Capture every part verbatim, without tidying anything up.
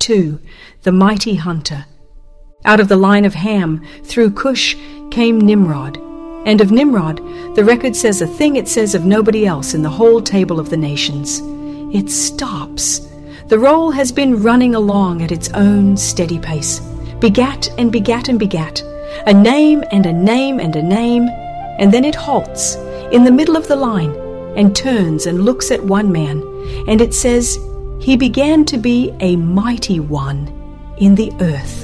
two, the mighty hunter. Out of the line of Ham, through Cush, came Nimrod. And of Nimrod, the record says a thing it says of nobody else in the whole table of the nations. It stops. The roll has been running along at its own steady pace. Begat and begat and begat. A name and a name and a name. And then it halts in the middle of the line and turns and looks at one man. And it says, he began to be a mighty one in the earth.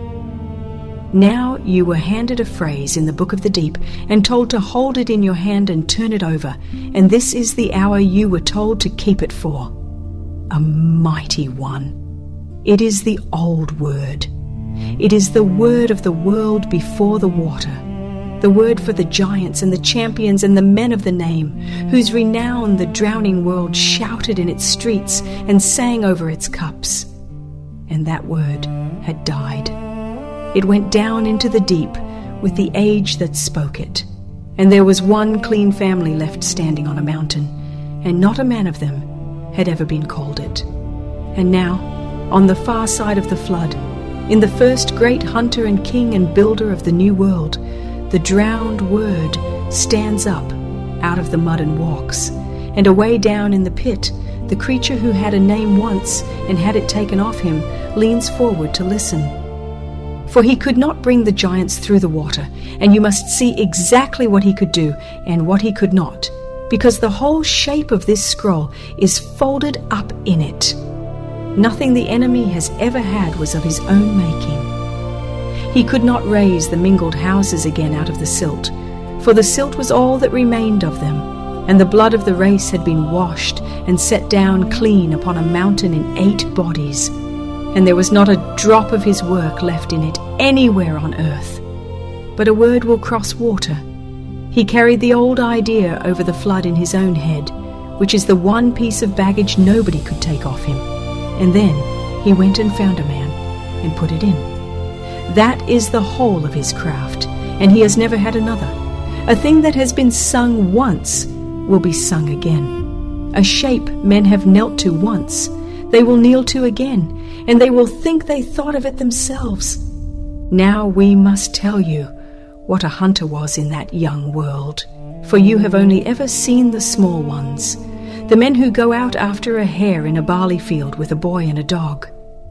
Now you were handed a phrase in the book of the deep and told to hold it in your hand and turn it over, and this is the hour you were told to keep it for. A mighty one. It is the old word. It is the word of the world before the water, the word for the giants and the champions and the men of the name, whose renown the drowning world shouted in its streets and sang over its cups. And that word had died. It went down into the deep with the age that spoke it. And there was one clean family left standing on a mountain, and not a man of them had ever been called it. And now, on the far side of the flood, in the first great hunter and king and builder of the new world, the drowned word stands up out of the mud and walks. And away down in the pit, the creature who had a name once and had it taken off him leans forward to listen. For he could not bring the giants through the water, and you must see exactly what he could do and what he could not, because the whole shape of this scroll is folded up in it. Nothing the enemy has ever had was of his own making. He could not raise the mingled houses again out of the silt, for the silt was all that remained of them, and the blood of the race had been washed and set down clean upon a mountain in eight bodies. And there was not a drop of his work left in it anywhere on earth. But a word will cross water. He carried the old idea over the flood in his own head, which is the one piece of baggage nobody could take off him. And then he went and found a man and put it in. That is the whole of his craft, and he has never had another. A thing that has been sung once will be sung again. A shape men have knelt to once, they will kneel to again, and they will think they thought of it themselves. Now we must tell you what a hunter was in that young world, for you have only ever seen the small ones, the men who go out after a hare in a barley field with a boy and a dog.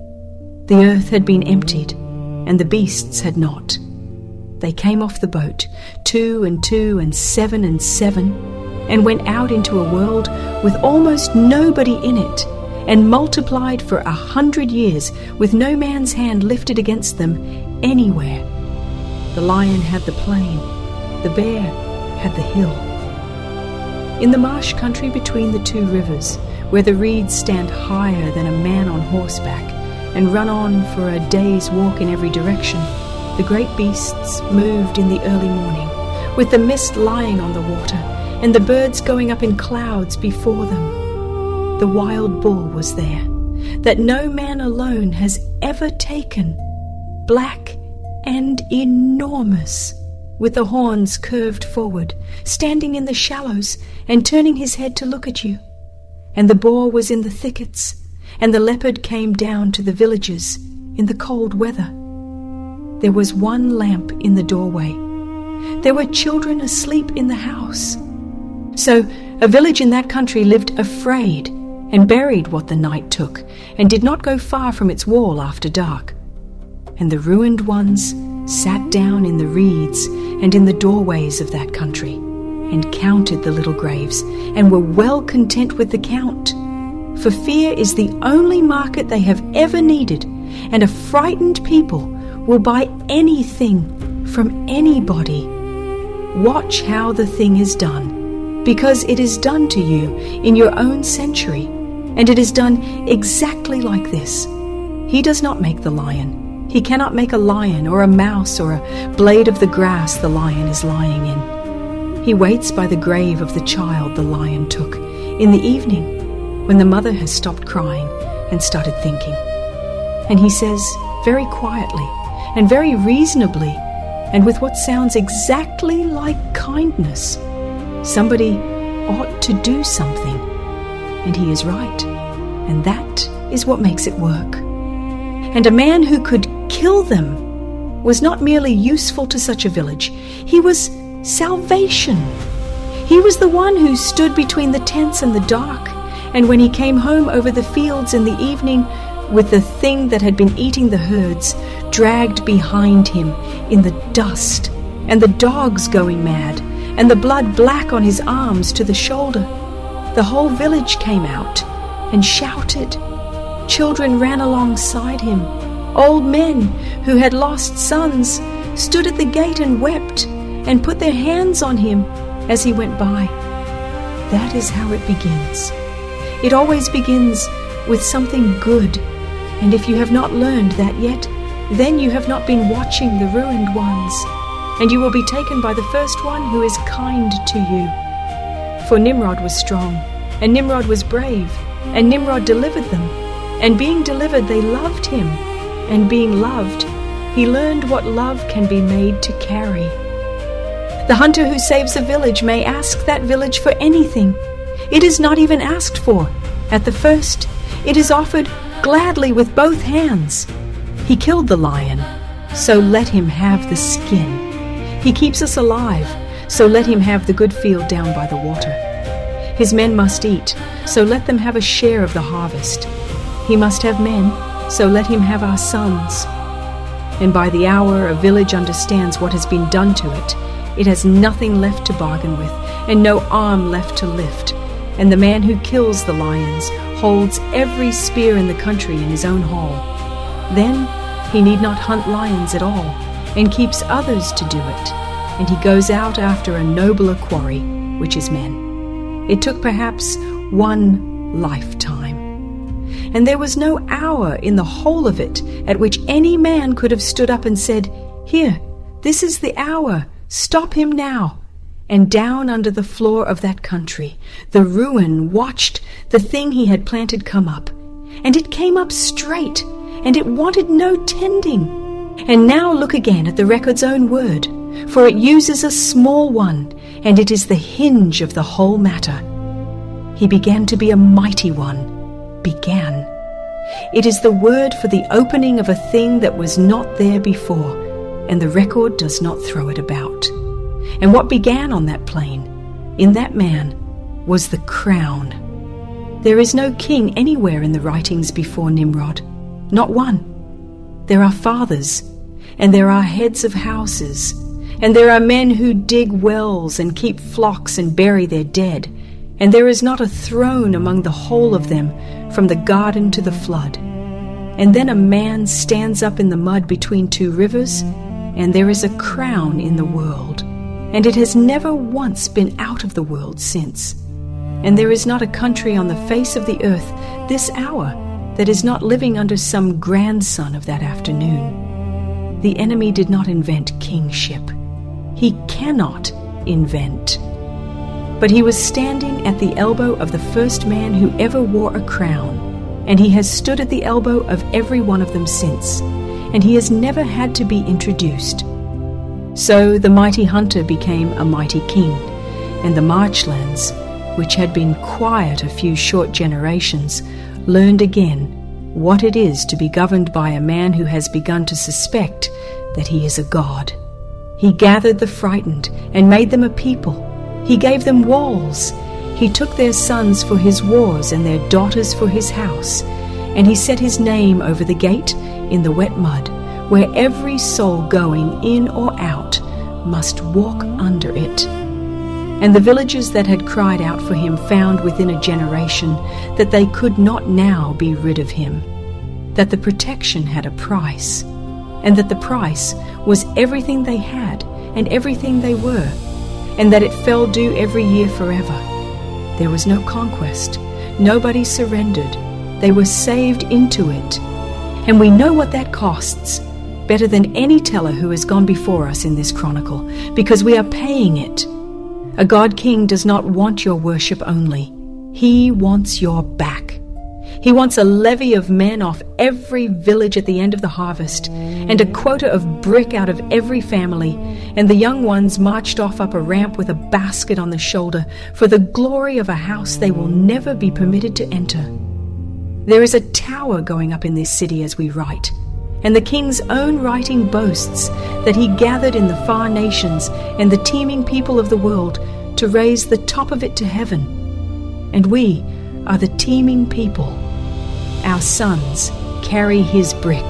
The earth had been emptied, and the beasts had not. They came off the boat, two and two and seven and seven, and went out into a world with almost nobody in it, and multiplied for a hundred years with no man's hand lifted against them anywhere. The lion had the plain, the bear had the hill. In the marsh country between the two rivers, where the reeds stand higher than a man on horseback and run on for a day's walk in every direction, the great beasts moved in the early morning, with the mist lying on the water and the birds going up in clouds before them. The wild bull was there, that no man alone has ever taken, black and enormous, with the horns curved forward, standing in the shallows and turning his head to look at you. And the boar was in the thickets, and the leopard came down to the villages in the cold weather. There was one lamp in the doorway. There were children asleep in the house. So a village in that country lived afraid, and buried what the night took, and did not go far from its wall after dark. And the ruined ones sat down in the reeds and in the doorways of that country, and counted the little graves, and were well content with the count. For fear is the only market they have ever needed, and a frightened people will buy anything from anybody. Watch how the thing is done, because it is done to you in your own century. And it is done exactly like this. He does not make the lion. He cannot make a lion or a mouse or a blade of the grass the lion is lying in. He waits by the grave of the child the lion took in the evening, when the mother has stopped crying and started thinking. And he says very quietly and very reasonably, and with what sounds exactly like kindness, somebody ought to do something. And he is right, and that is what makes it work. And a man who could kill them was not merely useful to such a village, he was salvation. He was the one who stood between the tents and the dark, and when he came home over the fields in the evening with the thing that had been eating the herds dragged behind him in the dust, and the dogs going mad, and the blood black on his arms to the shoulder, the whole village came out and shouted. Children ran alongside him. Old men who had lost sons stood at the gate and wept and put their hands on him as he went by. That is how it begins. It always begins with something good, and if you have not learned that yet, then you have not been watching the ruined ones, and you will be taken by the first one who is kind to you. For Nimrod was strong, and Nimrod was brave, and Nimrod delivered them, and being delivered they loved him, and being loved, he learned what love can be made to carry. The hunter who saves a village may ask that village for anything. It is not even asked for. At the first, it is offered gladly with both hands. He killed the lion, so let him have the skin. He keeps us alive, so let him have the good field down by the water. His men must eat, so let them have a share of the harvest. He must have men, so let him have our sons. And by the hour a village understands what has been done to it, it has nothing left to bargain with, and no arm left to lift. And the man who kills the lions holds every spear in the country in his own hall. Then he need not hunt lions at all, and keeps others to do it, and he goes out after a nobler quarry, which is men. It took perhaps one lifetime. And there was no hour in the whole of it at which any man could have stood up and said, "Here, this is the hour, stop him now." And down under the floor of that country, the ruin watched the thing he had planted come up. And it came up straight, and it wanted no tending. And now look again at the record's own word, for it uses a small one, and it is the hinge of the whole matter. He began to be a mighty one. Began. It is the word for the opening of a thing that was not there before, and the record does not throw it about. And what began on that plain, in that man, was the crown. There is no king anywhere in the writings before Nimrod, not one. There are fathers, and there are heads of houses, and there are men who dig wells and keep flocks and bury their dead, and there is not a throne among the whole of them from the garden to the flood. And then a man stands up in the mud between two rivers, and there is a crown in the world, and it has never once been out of the world since. And there is not a country on the face of the earth this hour that is not living under some grandson of that afternoon. The enemy did not invent kingship. He cannot invent. But he was standing at the elbow of the first man who ever wore a crown, and he has stood at the elbow of every one of them since, and he has never had to be introduced. So the mighty hunter became a mighty king, and the marchlands, which had been quiet a few short generations, learned again what it is to be governed by a man who has begun to suspect that he is a god. He gathered the frightened and made them a people. He gave them walls. He took their sons for his wars and their daughters for his house, and he set his name over the gate in the wet mud, where every soul going in or out must walk under it. And the villages that had cried out for him found within a generation that they could not now be rid of him, that the protection had a price, and that the price was everything they had and everything they were, and that it fell due every year forever. There was no conquest. Nobody surrendered. They were saved into it. And we know what that costs, better than any teller who has gone before us in this chronicle, because we are paying it. A God-king does not want your worship only. He wants your back. He wants a levy of men off every village at the end of the harvest, and a quota of brick out of every family, and the young ones marched off up a ramp with a basket on the shoulder for the glory of a house they will never be permitted to enter. There is a tower going up in this city as we write, And the king's own writing boasts that he gathered in the far nations and the teeming people of the world to raise the top of it to heaven. And we are the teeming people. Our sons carry his brick.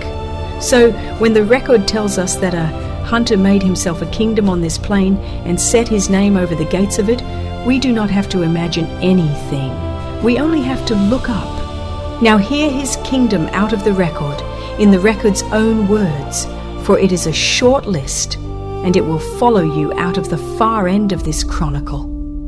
So when the record tells us that a hunter made himself a kingdom on this plain and set his name over the gates of it, we do not have to imagine anything. We only have to look up. Now hear his kingdom out of the record, in the record's own words, for it is a short list, and it will follow you out of the far end of this chronicle.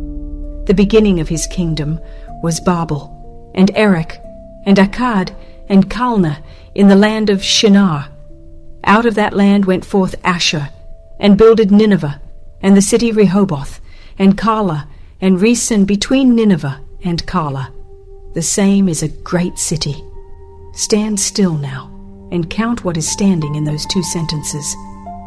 The beginning of his kingdom was Babel, and Erech, and Akkad, and Calneh in the land of Shinar. Out of that land went forth Asshur, and builded Nineveh, and the city Rehoboth, and Calah, and Resen between Nineveh and Calah. The same is a great city. Stand still now, and count what is standing in those two sentences.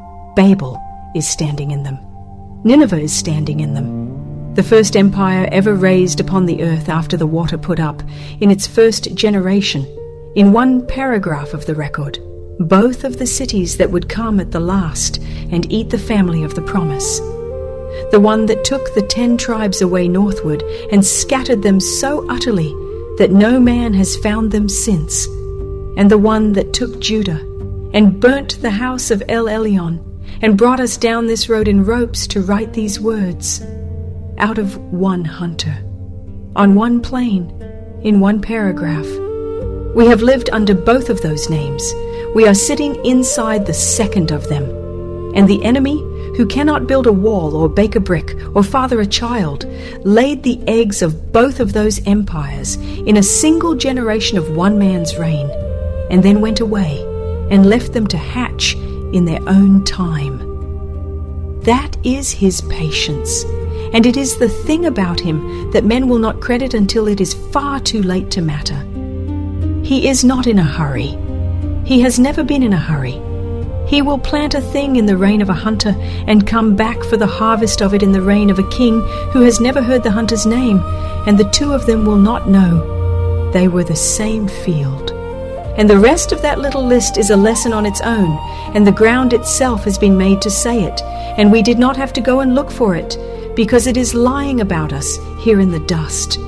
Babel is standing in them. Nineveh is standing in them. The first empire ever raised upon the earth after the water put up, in its first generation, in one paragraph of the record, both of the cities that would come at the last and eat the family of the promise. The one that took the ten tribes away northward and scattered them so utterly that no man has found them since, and the one that took Judah and burnt the house of El Elyon and brought us down this road in ropes to write these words, out of one hunter, on one plain, in one paragraph. We have lived under both of those names. We are sitting inside the second of them. And the enemy, who cannot build a wall or bake a brick or father a child, laid the eggs of both of those empires in a single generation of one man's reign, and then went away and left them to hatch in their own time. That is his patience, and it is the thing about him that men will not credit until it is far too late to matter. He is not in a hurry. He has never been in a hurry. He will plant a thing in the reign of a hunter and come back for the harvest of it in the reign of a king who has never heard the hunter's name, and the two of them will not know. They were the same field. And the rest of that little list is a lesson on its own, and the ground itself has been made to say it, and we did not have to go and look for it, because it is lying about us here in the dust.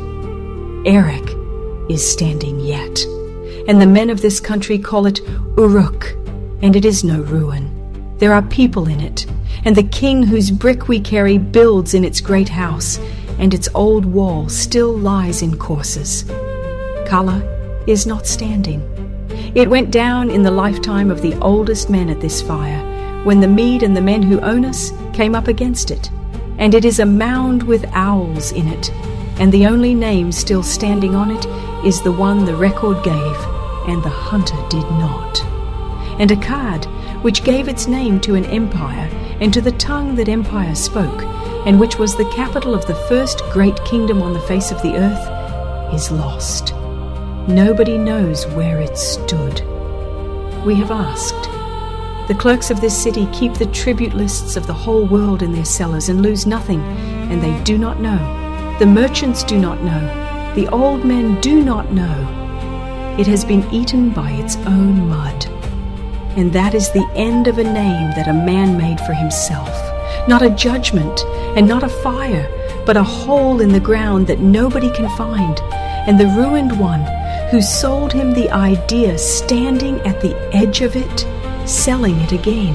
Erech is standing yet, and the men of this country call it Uruk, and it is no ruin. There are people in it, and the king whose brick we carry builds in its great house, and its old wall still lies in courses. Calah is not standing. It went down in the lifetime of the oldest men at this fire, when the Mede and the men who own us came up against it, and it is a mound with owls in it, and the only name still standing on it is the one the record gave, and the hunter did not. And Akkad, which gave its name to an empire, and to the tongue that empire spoke, and which was the capital of the first great kingdom on the face of the earth, is lost. Nobody knows where it stood. We have asked. The clerks of this city keep the tribute lists of the whole world in their cellars and lose nothing, and they do not know. The merchants do not know. The old men do not know. It has been eaten by its own mud. And that is the end of a name that a man made for himself. Not a judgment, and not a fire, but a hole in the ground that nobody can find, and the ruined one who sold him the idea standing at the edge of it, selling it again.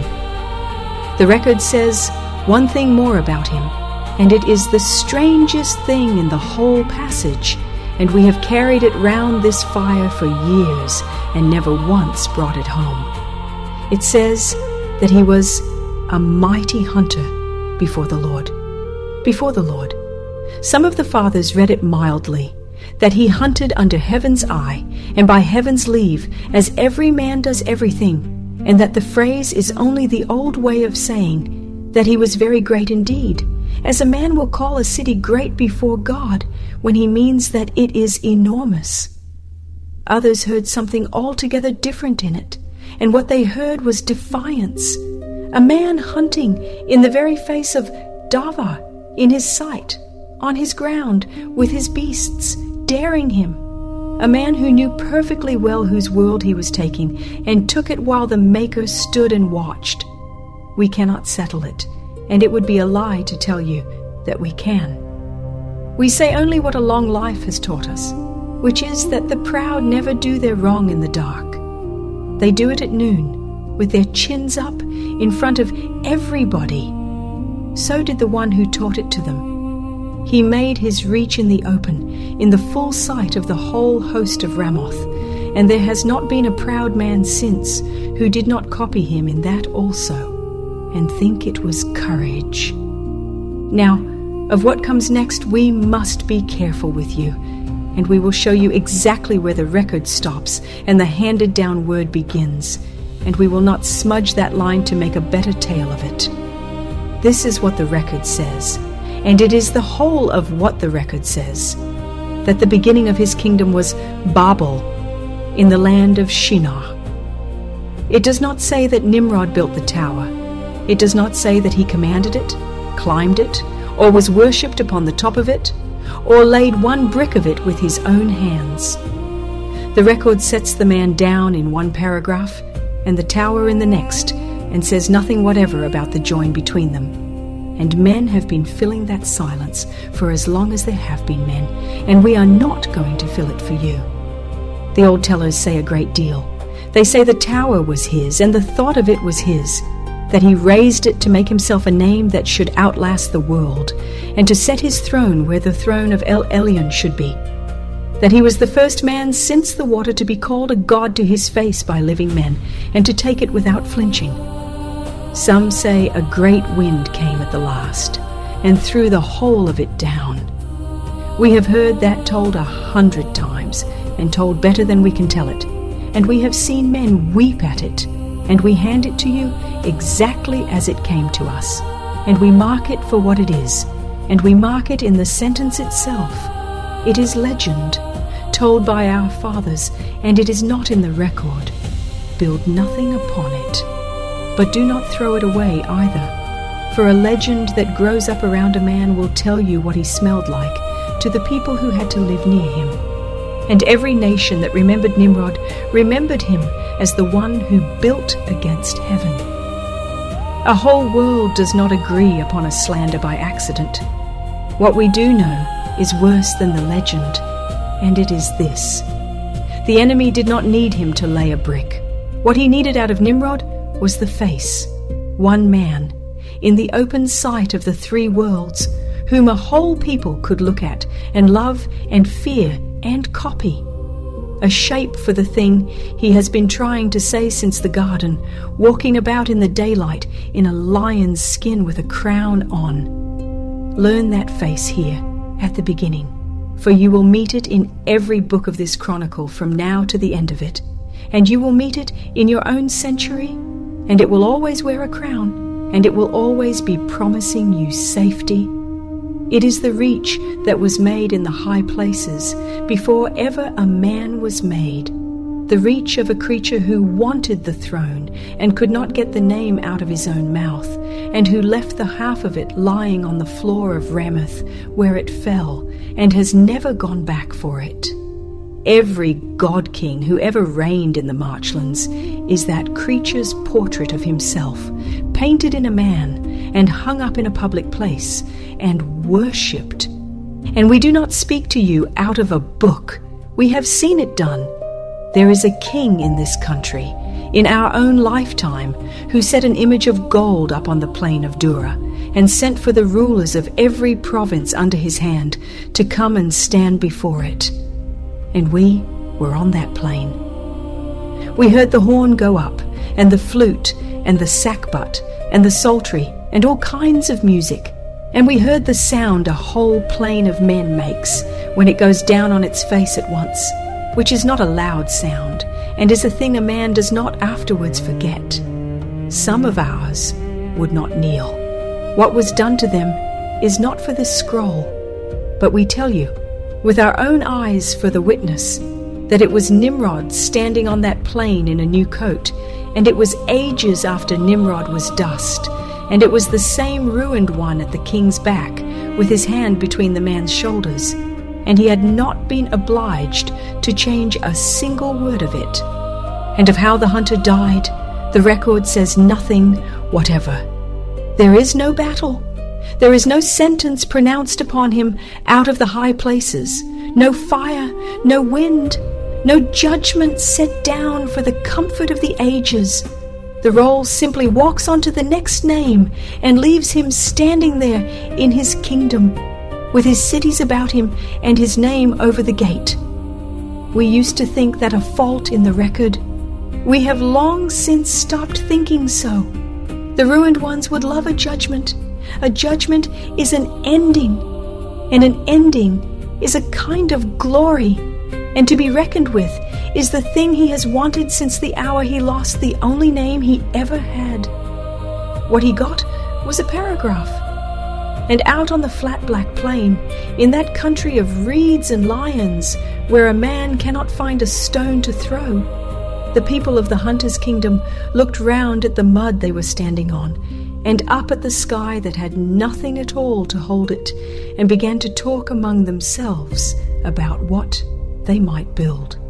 The record says one thing more about him, and it is the strangest thing in the whole passage, and we have carried it round this fire for years and never once brought it home. It says that he was a mighty hunter before the Lord. Before the Lord. Some of the fathers read it mildly, that he hunted under heaven's eye and by heaven's leave, as every man does everything, and that the phrase is only the old way of saying that he was very great indeed, as a man will call a city great before God when he means that it is enormous. Others heard something altogether different in it, and what they heard was defiance, a man hunting in the very face of Davar, in his sight, on his ground, with his beasts, daring him. a man who knew perfectly well whose world he was taking and took it while the Maker stood and watched. We cannot settle it, and it would be a lie to tell you that we can. We say only what a long life has taught us, which is that the proud never do their wrong in the dark. They do it at noon, with their chins up, in front of everybody. So did the one who taught it to them. He made his reach in the open, in the full sight of the whole host of Ramoth, and there has not been a proud man since who did not copy him in that also, and think it was courage. Now, of what comes next we must be careful with you, and we will show you exactly where the record stops and the handed-down word begins, and we will not smudge that line to make a better tale of it. This is what the record says, and it is the whole of what the record says, that the beginning of his kingdom was Babel, in the land of Shinar. It does not say that Nimrod built the tower. It does not say that he commanded it, climbed it, or was worshipped upon the top of it, or laid one brick of it with his own hands. The record sets the man down in one paragraph, and the tower in the next, and says nothing whatever about the join between them. And men have been filling that silence for as long as there have been men, and we are not going to fill it for you. The old tellers say a great deal. They say the tower was his, and the thought of it was his, that he raised it to make himself a name that should outlast the world, and to set his throne where the throne of El Elyon should be, that he was the first man since the water to be called a god to his face by living men, and to take it without flinching. Some say a great wind came at the last, and threw the whole of it down. We have heard that told a hundred times, and told better than we can tell it, and we have seen men weep at it, and we hand it to you exactly as it came to us, and we mark it for what it is, and we mark it in the sentence itself. It is legend, told by our fathers, and it is not in the record. Build nothing upon it, but do not throw it away either, for a legend that grows up around a man will tell you what he smelled like to the people who had to live near him. And every nation that remembered Nimrod remembered him as the one who built against heaven. A whole world does not agree upon a slander by accident. What we do know is worse than the legend, and it is this. The enemy did not need him to lay a brick. What he needed out of Nimrod was the face, one man, in the open sight of the three worlds, whom a whole people could look at and love and fear and copy. A shape for the thing he has been trying to say since the garden, walking about in the daylight in a lion's skin with a crown on. Learn that face here at the beginning, for you will meet it in every book of this chronicle from now to the end of it, and you will meet it in your own century, and it will always wear a crown, and it will always be promising you safety. It is the reach that was made in the high places before ever a man was made, the reach of a creature who wanted the throne and could not get the name out of his own mouth, and who left the half of it lying on the floor of Ramoth, where it fell, and has never gone back for it. Every god king who ever reigned in the marchlands is that creature's portrait of himself, painted in a man and hung up in a public place and worshipped. And we do not speak to you out of a book. We have seen it done. There is a king in this country, in our own lifetime, who set an image of gold up on the plain of Dura, and sent for the rulers of every province under his hand to come and stand before it. And we were on that plain. We heard the horn go up, and the flute, and the sackbut, and the psaltery, and all kinds of music. And we heard the sound a whole plain of men makes when it goes down on its face at once, which is not a loud sound, and is a thing a man does not afterwards forget. Some of ours would not kneel. What was done to them is not for this scroll, but we tell you, with our own eyes for the witness, that it was Nimrod standing on that plain in a new coat, and it was ages after Nimrod was dust, and it was the same ruined one at the king's back, with his hand between the man's shoulders. and he had not been obliged to change a single word of it. And of how the hunter died, the record says nothing whatever. There is no battle. There is no sentence pronounced upon him out of the high places, no fire, no wind, no judgment set down for the comfort of the ages. The roll simply walks on to the next name and leaves him standing there in his kingdom, with his cities about him and his name over the gate. We used to think that a fault in the record. We have long since stopped thinking so. The ruined ones would love a judgment. A judgment is an ending, and an ending is a kind of glory, and to be reckoned with is the thing he has wanted since the hour he lost the only name he ever had. What he got was a paragraph. And out on the flat black plain, in that country of reeds and lions, where a man cannot find a stone to throw, the people of the hunter's kingdom looked round at the mud they were standing on, and up at the sky that had nothing at all to hold it, and began to talk among themselves about what they might build.